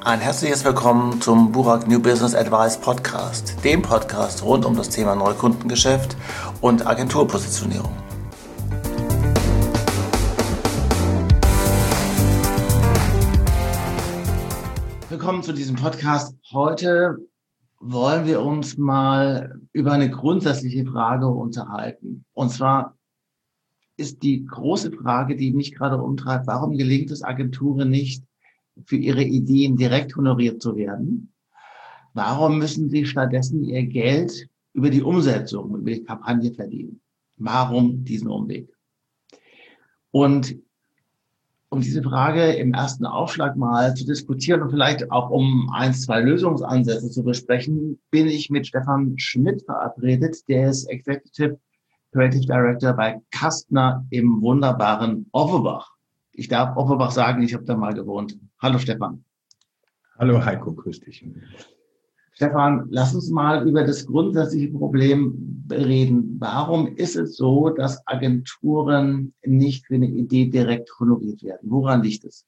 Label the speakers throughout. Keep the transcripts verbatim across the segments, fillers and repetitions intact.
Speaker 1: Ein herzliches Willkommen zum Burak New Business Advice Podcast, dem Podcast rund um das Thema Neukundengeschäft und Agenturpositionierung. Willkommen zu diesem Podcast. Heute wollen wir uns mal über eine grundsätzliche Frage unterhalten. Und zwar ist die große Frage, die mich gerade umtreibt, warum gelingt es Agenturen nicht, für ihre Ideen direkt honoriert zu werden? Warum müssen sie stattdessen ihr Geld über die Umsetzung, über die Kampagne verdienen? Warum diesen Umweg? Und um diese Frage im ersten Aufschlag mal zu diskutieren und vielleicht auch um ein, zwei Lösungsansätze zu besprechen, bin ich mit Stefan Schmidt verabredet. Der ist Executive Creative Director bei Kastner im wunderbaren Offenbach. Ich darf Offenbach sagen, ich habe da mal gewohnt. Hallo Stefan.
Speaker 2: Hallo Heiko, grüß dich.
Speaker 1: Stefan, lass uns mal über das grundsätzliche Problem reden. Warum ist es so, dass Agenturen nicht für eine Idee direkt honoriert werden? Woran liegt es?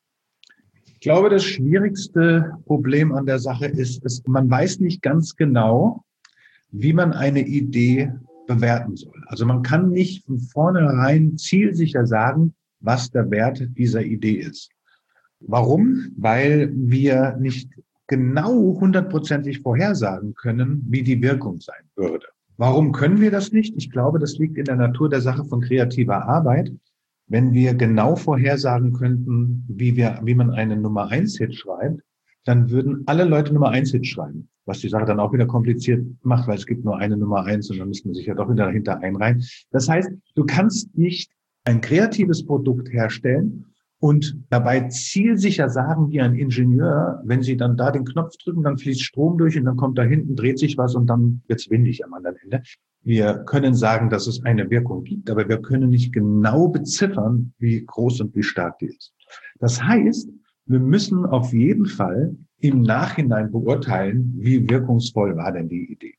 Speaker 2: Ich glaube, das schwierigste Problem an der Sache ist, ist, man weiß nicht ganz genau, wie man eine Idee bewerten soll. Also man kann nicht von vornherein zielsicher sagen, was der Wert dieser Idee ist. Warum? Weil wir nicht genau hundertprozentig vorhersagen können, wie die Wirkung sein würde. Warum können wir das nicht? Ich glaube, das liegt in der Natur der Sache von kreativer Arbeit. Wenn wir genau vorhersagen könnten, wie wir, wie man einen Nummer eins Hit schreibt, dann würden alle Leute Nummer eins Hit schreiben. Was die Sache dann auch wieder kompliziert macht, weil es gibt nur eine Nummer eins und dann müsste man sich ja doch wieder dahinter einreihen. Das heißt, du kannst nicht ein kreatives Produkt herstellen und dabei zielsicher sagen wie ein Ingenieur, wenn Sie dann da den Knopf drücken, dann fließt Strom durch und dann kommt da hinten, dreht sich was und dann wird's windig am anderen Ende. Wir können sagen, dass es eine Wirkung gibt, aber wir können nicht genau beziffern, wie groß und wie stark die ist. Das heißt, wir müssen auf jeden Fall im Nachhinein beurteilen, wie wirkungsvoll war denn die Idee.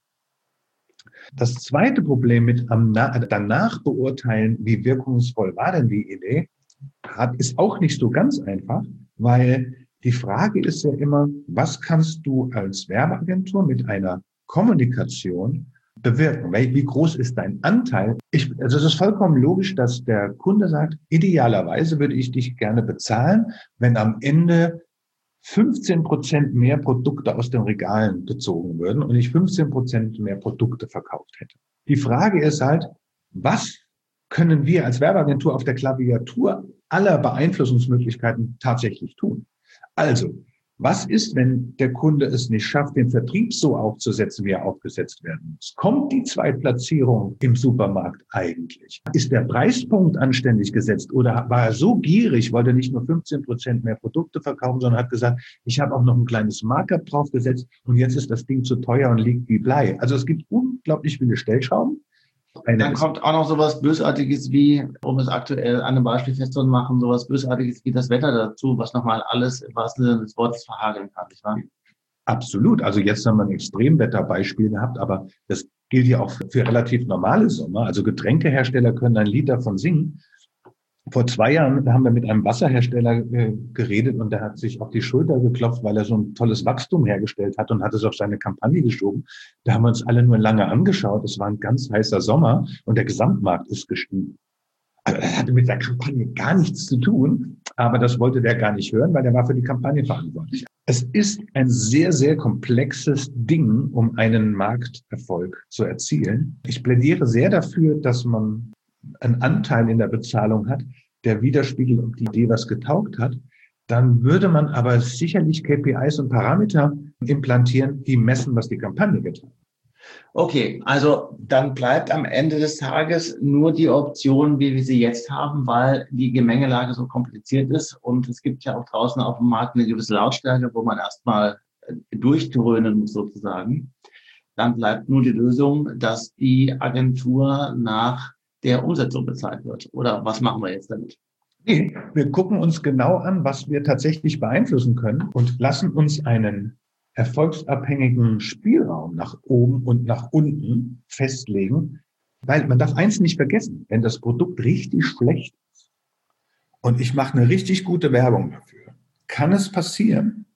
Speaker 2: Das zweite Problem mit am danach beurteilen, wie wirkungsvoll war denn die Idee, hat, ist auch nicht so ganz einfach, weil die Frage ist ja immer, was kannst du als Werbeagentur mit einer Kommunikation bewirken? Wie groß ist dein Anteil? Ich, also es ist vollkommen logisch, dass der Kunde sagt, idealerweise würde ich dich gerne bezahlen, wenn am Ende fünfzehn Prozent mehr Produkte aus den Regalen gezogen würden und ich fünfzehn Prozent mehr Produkte verkauft hätte. Die Frage ist halt, was können wir als Werbeagentur auf der Klaviatur aller Beeinflussungsmöglichkeiten tatsächlich tun? Also, was ist, wenn der Kunde es nicht schafft, den Vertrieb so aufzusetzen, wie er aufgesetzt werden muss? Kommt die Zweitplatzierung im Supermarkt eigentlich? Ist der Preispunkt anständig gesetzt oder war er so gierig, wollte nicht nur fünfzehn Prozent mehr Produkte verkaufen, sondern hat gesagt, ich habe auch noch ein kleines Markup draufgesetzt und jetzt ist das Ding zu teuer und liegt wie Blei. Also es gibt unglaublich viele Stellschrauben. Eine
Speaker 1: Dann kommt auch noch sowas Bösartiges wie, um es aktuell an einem Beispiel festzumachen, sowas Bösartiges wie das Wetter dazu, was nochmal alles im wahrsten Sinne des Wortes verhageln kann, nicht wahr?
Speaker 2: Absolut. Also jetzt haben wir ein Extremwetterbeispiel gehabt, aber das gilt ja auch für relativ normale Sommer. Also Getränkehersteller können ein Lied davon singen. Vor zwei Jahren haben wir mit einem Wasserhersteller äh, geredet und der hat sich auf die Schulter geklopft, weil er so ein tolles Wachstum hergestellt hat und hat es auf seine Kampagne geschoben. Da haben wir uns alle nur lange angeschaut. Es war ein ganz heißer Sommer und der Gesamtmarkt ist gestiegen. Also das hatte mit der Kampagne gar nichts zu tun, aber das wollte der gar nicht hören, weil der war für die Kampagne verantwortlich. Es ist ein sehr, sehr komplexes Ding, um einen Markterfolg zu erzielen. Ich plädiere sehr dafür, dass man einen Anteil in der Bezahlung hat, der widerspiegelt, ob die Idee was getaugt hat, dann würde man aber sicherlich K P Is und Parameter implantieren, die messen, was die Kampagne getan hat.
Speaker 1: Okay, also dann bleibt am Ende des Tages nur die Option, wie wir sie jetzt haben, weil die Gemengelage so kompliziert ist und es gibt ja auch draußen auf dem Markt eine gewisse Lautstärke, wo man erstmal durchdröhnen muss sozusagen. Dann bleibt nur die Lösung, dass die Agentur nach der Umsetzung bezahlt wird. Oder was machen wir jetzt damit?
Speaker 2: Nee, wir gucken uns genau an, was wir tatsächlich beeinflussen können und lassen uns einen erfolgsabhängigen Spielraum nach oben und nach unten festlegen. Weil man darf eins nicht vergessen, wenn das Produkt richtig schlecht ist und ich mache eine richtig gute Werbung dafür, kann es passieren,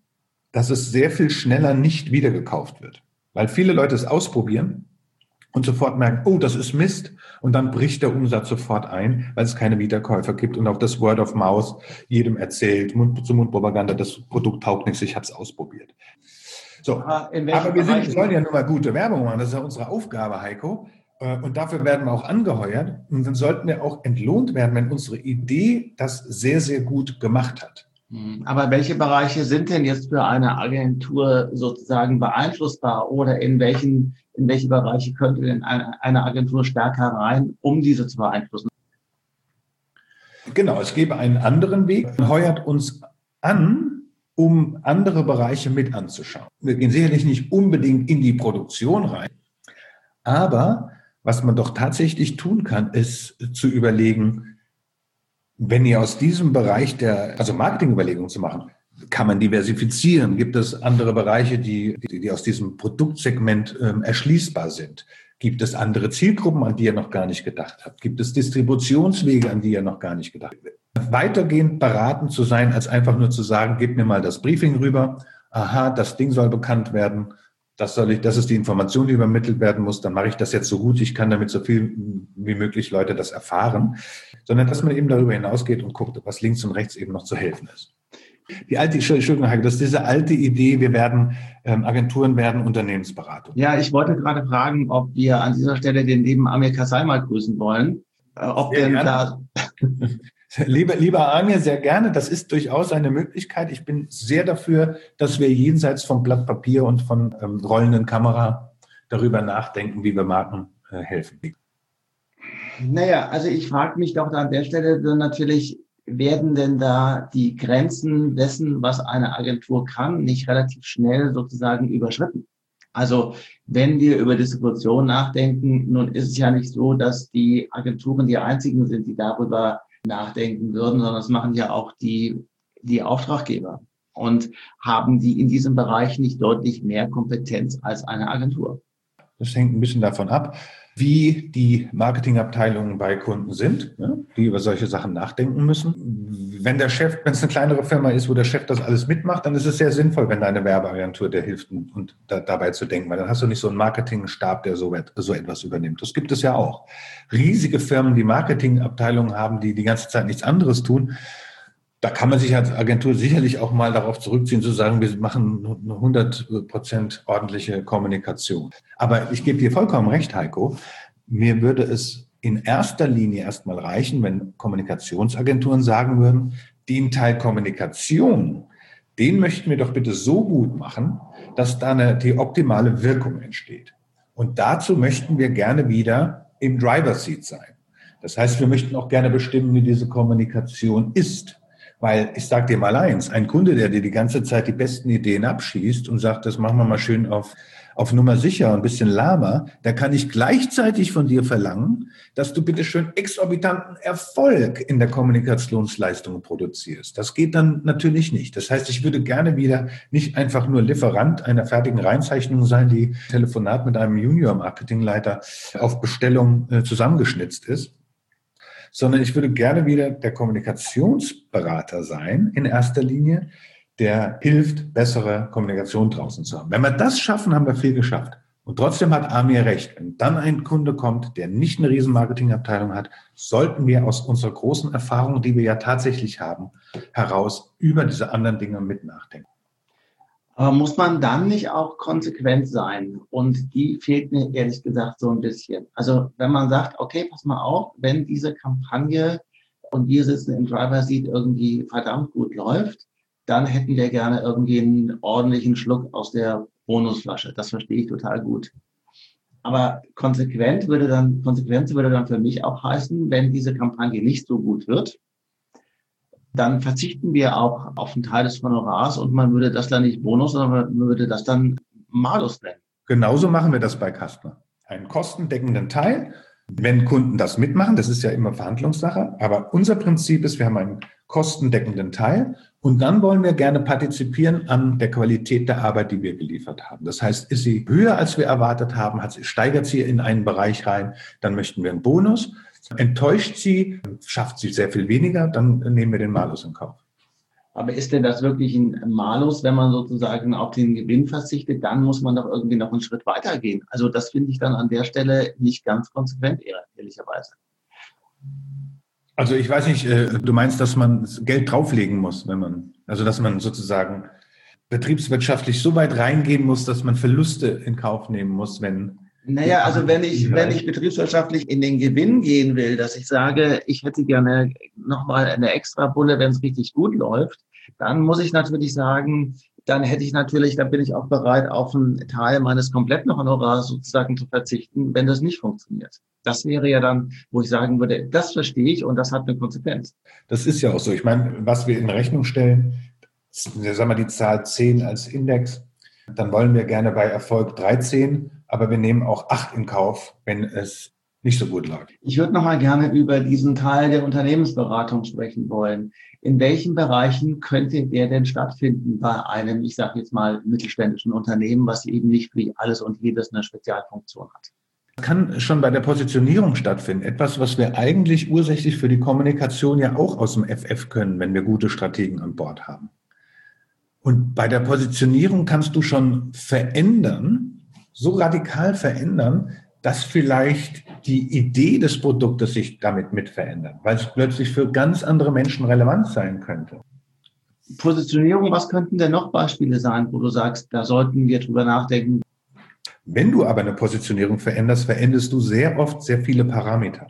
Speaker 2: dass es sehr viel schneller nicht wiedergekauft wird. Weil viele Leute es ausprobieren und sofort merken, oh, das ist Mist. Und dann bricht der Umsatz sofort ein, weil es keine Wiederkäufer gibt und auch das Word of Mouth jedem erzählt, Mund-zu-Mund-Propaganda, das Produkt taugt nichts, ich habe es ausprobiert. So, aber wir sind, wollen ja nun mal gute Werbung machen, das ist ja unsere Aufgabe, Heiko. Und dafür werden wir auch angeheuert. Und dann sollten wir auch entlohnt werden, wenn unsere Idee das sehr, sehr gut gemacht hat.
Speaker 1: Aber welche Bereiche sind denn jetzt für eine Agentur sozusagen beeinflussbar oder in welchen, in welche Bereiche könnte denn eine, eine Agentur stärker rein, um diese zu beeinflussen?
Speaker 2: Genau, es gäbe einen anderen Weg. Man heuert uns an, um andere Bereiche mit anzuschauen. Wir gehen sicherlich nicht unbedingt in die Produktion rein, aber was man doch tatsächlich tun kann, ist zu überlegen, wenn ihr aus diesem Bereich der, also Marketingüberlegungen zu machen, kann man diversifizieren? Gibt es andere Bereiche, die, die, die aus diesem Produktsegment ähm, erschließbar sind? Gibt es andere Zielgruppen, an die ihr noch gar nicht gedacht habt? Gibt es Distributionswege, an die ihr noch gar nicht gedacht habt? Weitergehend beratend zu sein, als einfach nur zu sagen, gebt mir mal das Briefing rüber. Aha, das Ding soll bekannt werden. Das soll ich, das ist die Information, die übermittelt werden muss. Dann mache ich das jetzt so gut ich kann, damit so viel wie möglich Leute das erfahren. Sondern dass man eben darüber hinausgeht und guckt, was links und rechts eben noch zu helfen ist. Die alte, Entschuldigung, Heike, das ist diese alte Idee, wir werden, ähm, Agenturen werden Unternehmensberatung.
Speaker 1: Ja, ich wollte gerade fragen, ob wir an dieser Stelle den lieben Amir Kassai mal grüßen wollen. Äh, ob
Speaker 2: sehr
Speaker 1: denn
Speaker 2: gerne. da... Lieber, lieber Amir, sehr gerne. Das ist durchaus eine Möglichkeit. Ich bin sehr dafür, dass wir jenseits vom Blatt Papier und von ähm, rollenden Kamera darüber nachdenken, wie wir Marken äh, helfen.
Speaker 1: Naja, also ich frage mich doch da an der Stelle dann natürlich, werden denn da die Grenzen dessen, was eine Agentur kann, nicht relativ schnell sozusagen überschritten? Also wenn wir über Distribution nachdenken, nun ist es ja nicht so, dass die Agenturen die einzigen sind, die darüber nachdenken würden, sondern das machen ja auch die, die Auftraggeber und haben die in diesem Bereich nicht deutlich mehr Kompetenz als eine Agentur.
Speaker 2: Das hängt ein bisschen davon ab, wie die Marketingabteilungen bei Kunden sind, ne, die über solche Sachen nachdenken müssen. Wenn der Chef, wenn es eine kleinere Firma ist, wo der Chef das alles mitmacht, dann ist es sehr sinnvoll, wenn deine Werbeagentur dir hilft und, und da, dabei zu denken, weil dann hast du nicht so einen Marketingstab, der so, so etwas übernimmt. Das gibt es ja auch. Riesige Firmen, die Marketingabteilungen haben, die die ganze Zeit nichts anderes tun. Da kann man sich als Agentur sicherlich auch mal darauf zurückziehen, zu sagen, wir machen eine hundert Prozent ordentliche Kommunikation. Aber ich gebe dir vollkommen recht, Heiko. Mir würde es in erster Linie erstmal reichen, wenn Kommunikationsagenturen sagen würden, den Teil Kommunikation, den möchten wir doch bitte so gut machen, dass da eine, die optimale Wirkung entsteht. Und dazu möchten wir gerne wieder im Driver's Seat sein. Das heißt, wir möchten auch gerne bestimmen, wie diese Kommunikation ist. Weil ich sage dir mal eins, ein Kunde, der dir die ganze Zeit die besten Ideen abschießt und sagt, das machen wir mal schön auf, auf Nummer sicher und ein bisschen lahmer, da kann ich gleichzeitig von dir verlangen, dass du bitte schön exorbitanten Erfolg in der Kommunikationsleistung produzierst. Das geht dann natürlich nicht. Das heißt, ich würde gerne wieder nicht einfach nur Lieferant einer fertigen Reinzeichnung sein, die Telefonat mit einem Junior-Marketingleiter auf Bestellung äh, zusammengeschnitzt ist, sondern ich würde gerne wieder der Kommunikationsberater sein, in erster Linie, der hilft, bessere Kommunikation draußen zu haben. Wenn wir das schaffen, haben wir viel geschafft. Und trotzdem hat Amir recht. Wenn dann ein Kunde kommt, der nicht eine riesen Marketingabteilung hat, sollten wir aus unserer großen Erfahrung, die wir ja tatsächlich haben, heraus über diese anderen Dinge mit nachdenken.
Speaker 1: Aber muss man dann nicht auch konsequent sein? Und die fehlt mir ehrlich gesagt so ein bisschen. Also wenn man sagt, okay, pass mal auf, wenn diese Kampagne und wir sitzen im Driver Seat irgendwie verdammt gut läuft, dann hätten wir gerne irgendwie einen ordentlichen Schluck aus der Bonusflasche. Das verstehe ich total gut. Aber konsequent würde dann, Konsequenz würde dann für mich auch heißen, wenn diese Kampagne nicht so gut wird, dann verzichten wir auch auf einen Teil des Honorars und man würde das dann nicht Bonus, sondern man würde das dann Malus nennen.
Speaker 2: Genauso machen wir das bei Castner. Einen kostendeckenden Teil, wenn Kunden das mitmachen, das ist ja immer Verhandlungssache, aber unser Prinzip ist, wir haben einen kostendeckenden Teil und dann wollen wir gerne partizipieren an der Qualität der Arbeit, die wir geliefert haben. Das heißt, ist sie höher, als wir erwartet haben, hat sie, steigert sie in einen Bereich rein, dann möchten wir einen Bonus. Enttäuscht sie, schafft sie sehr viel weniger, dann nehmen wir den Malus in Kauf.
Speaker 1: Aber ist denn das wirklich ein Malus, wenn man sozusagen auf den Gewinn verzichtet? Dann muss man doch irgendwie noch einen Schritt weitergehen. Also das finde ich dann an der Stelle nicht ganz konsequent, ehrlicherweise.
Speaker 2: Also ich weiß nicht, äh, du meinst, dass man Geld drauflegen muss, wenn man, also dass man sozusagen betriebswirtschaftlich so weit reingehen muss, dass man Verluste in Kauf nehmen muss, wenn...
Speaker 1: Naja, also wenn ich, wenn ich betriebswirtschaftlich in den Gewinn gehen will, dass ich sage, ich hätte gerne nochmal eine extra Bulle, wenn es richtig gut läuft, dann muss ich natürlich sagen, dann hätte ich natürlich, dann bin ich auch bereit, auf einen Teil meines kompletten Honorars sozusagen zu verzichten, wenn das nicht funktioniert. Das wäre ja dann, wo ich sagen würde, das verstehe ich und das hat eine Konsequenz.
Speaker 2: Das ist ja auch so. Ich meine, was wir in Rechnung stellen, sagen wir die Zahl zehn als Index, dann wollen wir gerne bei Erfolg dreizehn, aber wir nehmen auch acht in Kauf, wenn es nicht so gut lag.
Speaker 1: Ich würde noch mal gerne über diesen Teil der Unternehmensberatung sprechen wollen. In welchen Bereichen könnte der denn stattfinden bei einem, ich sage jetzt mal, mittelständischen Unternehmen, was eben nicht wie alles und jedes eine Spezialfunktion hat?
Speaker 2: Das kann schon bei der Positionierung stattfinden. Etwas, was wir eigentlich ursächlich für die Kommunikation ja auch aus dem F F können, wenn wir gute Strategen an Bord haben. Und bei der Positionierung kannst du schon verändern, so radikal verändern, dass vielleicht die Idee des Produktes sich damit mit verändert, weil es plötzlich für ganz andere Menschen relevant sein könnte.
Speaker 1: Positionierung, was könnten denn noch Beispiele sein, wo du sagst, da sollten wir drüber nachdenken?
Speaker 2: Wenn du aber eine Positionierung veränderst, veränderst du sehr oft sehr viele Parameter.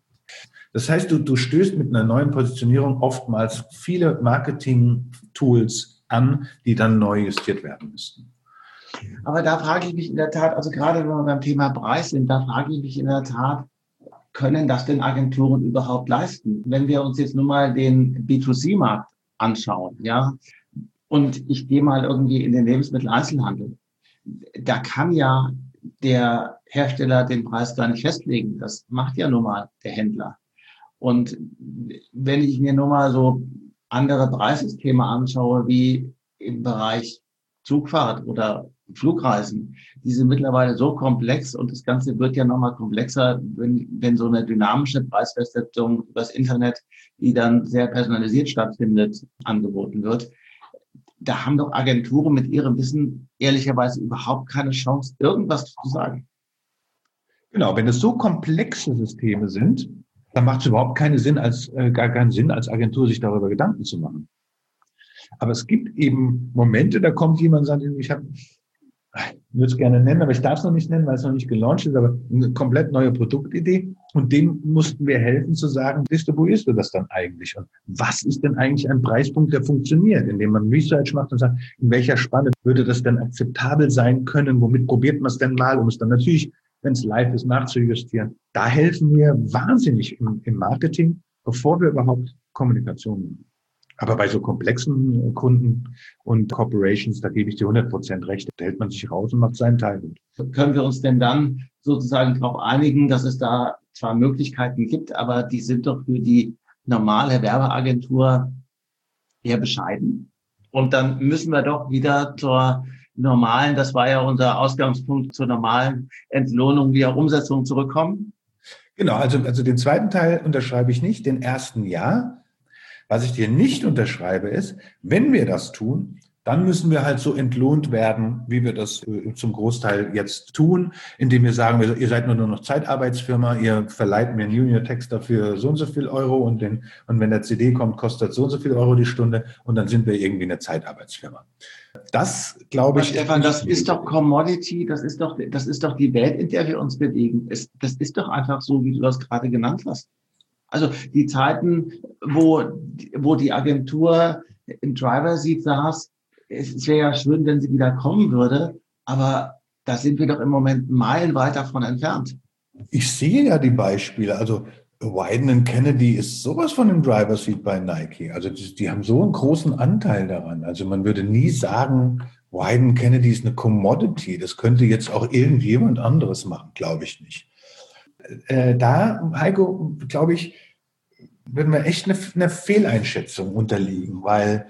Speaker 2: Das heißt, du, du stößt mit einer neuen Positionierung oftmals viele Marketing-Tools an, die dann neu justiert werden müssten.
Speaker 1: Aber da frage ich mich in der Tat, also gerade wenn wir beim Thema Preis sind, da frage ich mich in der Tat, können das denn Agenturen überhaupt leisten? Wenn wir uns jetzt nur mal den B zwei C Markt anschauen, ja, und ich gehe mal irgendwie in den Lebensmitteleinzelhandel, da kann ja der Hersteller den Preis gar nicht festlegen. Das macht ja nun mal der Händler. Und wenn ich mir nur mal so andere Preissysteme anschaue, wie im Bereich Zugfahrt oder Flugreisen, die sind mittlerweile so komplex und das Ganze wird ja nochmal komplexer, wenn, wenn so eine dynamische Preisfestsetzung übers Internet, die dann sehr personalisiert stattfindet, angeboten wird. Da haben doch Agenturen mit ihrem Wissen ehrlicherweise überhaupt keine Chance, irgendwas zu sagen.
Speaker 2: Genau, wenn es so komplexe Systeme sind, dann macht es überhaupt keinen Sinn, als äh, gar keinen Sinn, als Agentur sich darüber Gedanken zu machen. Aber es gibt eben Momente, da kommt jemand und sagt, ich habe, ich würde es gerne nennen, aber ich darf es noch nicht nennen, weil es noch nicht gelauncht ist, aber eine komplett neue Produktidee. Und dem mussten wir helfen zu sagen, distribuierst du das dann eigentlich? Und was ist denn eigentlich ein Preispunkt, der funktioniert? Indem man Research macht und sagt, in welcher Spanne würde das denn akzeptabel sein können? Womit probiert man es denn mal, um es dann natürlich, wenn es live ist, nachzujustieren? Da helfen wir wahnsinnig im, im Marketing, bevor wir überhaupt Kommunikation machen. Aber bei so komplexen Kunden und Corporations, da gebe ich dir hundert Prozent recht, da hält man sich raus und macht seinen Teil gut.
Speaker 1: Können wir uns denn dann sozusagen darauf einigen, dass es da zwar Möglichkeiten gibt, aber die sind doch für die normale Werbeagentur eher bescheiden? Und dann müssen wir doch wieder zur normalen, das war ja unser Ausgangspunkt, zur normalen Entlohnung, wie auch Umsetzung zurückkommen?
Speaker 2: Genau, also, also den zweiten Teil unterschreibe ich nicht, den ersten ja. Was ich dir nicht unterschreibe ist, wenn wir das tun, dann müssen wir halt so entlohnt werden, wie wir das zum Großteil jetzt tun, indem wir sagen, ihr seid nur noch Zeitarbeitsfirma, ihr verleiht mir einen Junior-Texter für so und so viel Euro und, den, und wenn der C D kommt, kostet so und so viel Euro die Stunde und dann sind wir irgendwie eine Zeitarbeitsfirma. Das, glaube ich,
Speaker 1: Stefan, das ist doch Commodity, das ist doch, das ist doch die Welt, in der wir uns bewegen. Es, das ist doch einfach so, wie du das gerade genannt hast. Also die Zeiten, wo, wo die Agentur im Driver-Seat saß, es wäre ja schön, wenn sie wieder kommen würde, aber da sind wir doch im Moment meilenweit davon entfernt.
Speaker 2: Ich sehe ja die Beispiele, also Wieden und Kennedy ist sowas von im Driver-Seat bei Nike, also die, die haben so einen großen Anteil daran, also man würde nie sagen, Wieden Kennedy ist eine Commodity, das könnte jetzt auch irgendjemand anderes machen, glaube ich nicht. Äh, da, Heiko, glaube ich, würden wir echt eine, eine Fehleinschätzung unterliegen, weil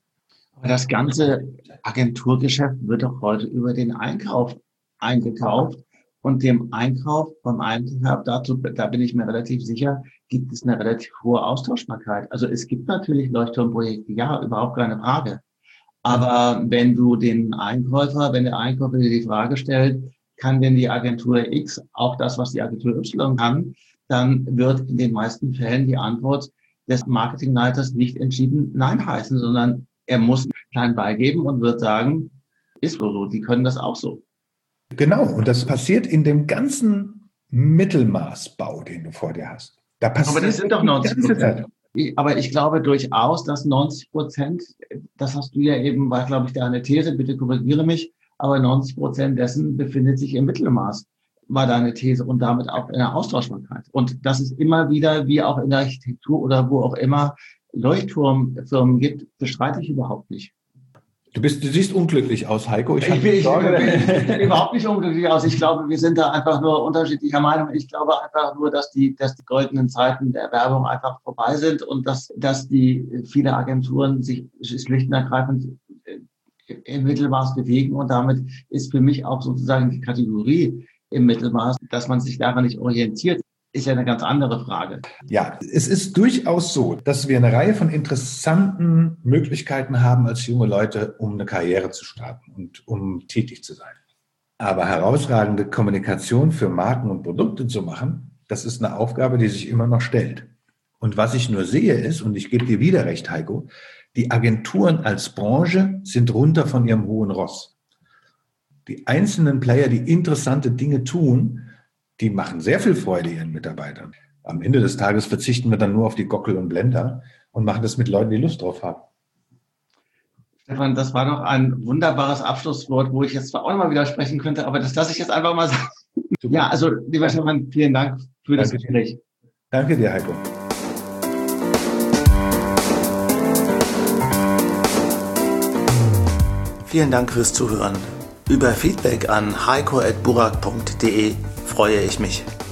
Speaker 1: das ganze Agenturgeschäft wird doch heute über den Einkauf eingekauft und dem Einkauf, beim Einkauf dazu, da bin ich mir relativ sicher, gibt es eine relativ hohe Austauschbarkeit. Also es gibt natürlich Leuchtturmprojekte, ja, überhaupt keine Frage. Aber wenn du den Einkäufer, wenn der Einkäufer dir die Frage stellt, kann denn die Agentur X auch das, was die Agentur Y kann, dann wird in den meisten Fällen die Antwort des Marketingleiters nicht entschieden Nein heißen, sondern er muss klein beigeben und wird sagen, ist wohl so, die können das auch so.
Speaker 2: Genau, und das passiert in dem ganzen Mittelmaßbau, den du vor dir hast. Da passiert
Speaker 1: aber das sind doch neunzig Prozent. Aber ich glaube durchaus, dass neunzig Prozent, das hast du ja eben, war glaube ich deine These, bitte korrigiere mich, aber neunzig Prozent dessen befindet sich im Mittelmaß, war deine These, und damit auch in der Austauschbarkeit. Und dass es immer wieder, wie auch in der Architektur oder wo auch immer, Leuchtturmfirmen gibt, bestreite ich überhaupt nicht.
Speaker 2: Du bist, du siehst unglücklich aus, Heiko.
Speaker 1: Ich, ich, bin, ich, bin, ich bin überhaupt nicht unglücklich aus. Ich glaube, wir sind da einfach nur unterschiedlicher Meinung. Ich glaube einfach nur, dass die, dass die goldenen Zeiten der Werbung einfach vorbei sind und dass, dass die viele Agenturen sich schlicht und ergreifend im Mittelmaß bewegen. Und damit ist für mich auch sozusagen die Kategorie im Mittelmaß, dass man sich daran nicht orientiert, ist ja eine ganz andere Frage.
Speaker 2: Ja, es ist durchaus so, dass wir eine Reihe von interessanten Möglichkeiten haben als junge Leute, um eine Karriere zu starten und um tätig zu sein. Aber herausragende Kommunikation für Marken und Produkte zu machen, das ist eine Aufgabe, die sich immer noch stellt. Und was ich nur sehe ist, und ich gebe dir wieder recht, Heiko, die Agenturen als Branche sind runter von ihrem hohen Ross. Die einzelnen Player, die interessante Dinge tun, die machen sehr viel Freude ihren Mitarbeitern. Am Ende des Tages verzichten wir dann nur auf die Gockel und Blender und machen das mit Leuten, die Lust drauf haben.
Speaker 1: Stefan, das war doch ein wunderbares Abschlusswort, wo ich jetzt zwar auch nochmal widersprechen könnte, aber das lasse ich jetzt einfach mal sagen. Super. Ja, also lieber Stefan, vielen Dank für das
Speaker 2: Danke
Speaker 1: Gespräch.
Speaker 2: Dir. Danke dir, Heiko.
Speaker 3: Vielen Dank fürs Zuhören. Über Feedback an heiko at burak punkt de freue ich mich.